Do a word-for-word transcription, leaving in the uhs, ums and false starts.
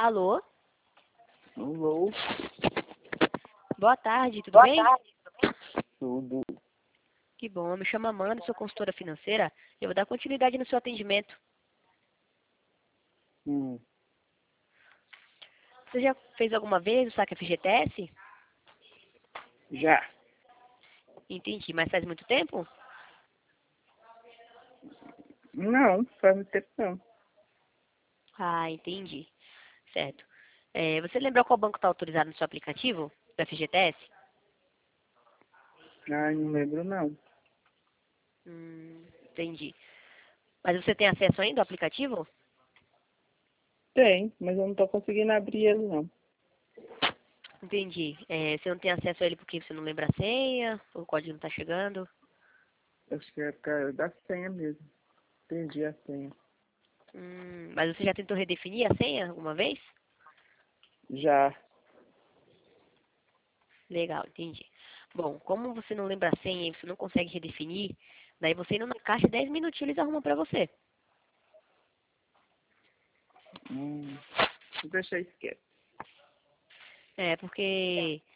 Alô? Alô? Boa tarde, tudo Boa bem? tarde. Tudo. Que bom, eu me chamo Amanda, sou consultora financeira. Eu vou dar continuidade no seu atendimento. Hum. Você já fez alguma vez o saque F G T S? Já. Entendi, mas faz muito tempo? Não, faz muito tempo não. Ah, entendi. Certo. É, você lembra qual banco está autorizado no seu aplicativo do F G T S? Ai, não lembro não. Hum, entendi. Mas você tem acesso ainda ao aplicativo? Tem, mas eu não tô conseguindo abrir ele não. Entendi. É, você não tem acesso a ele porque você não lembra a senha? Ou o código não está chegando? Acho que é por causa da senha mesmo. Perdi a senha. Hum, mas você já tentou redefinir a senha alguma vez? Já. Legal, entendi. Bom, como você não lembra a senha e você não consegue redefinir, daí você indo na caixa, dez minutinhos eles arrumam pra você. Hum. Deixa isso quieto. É, porque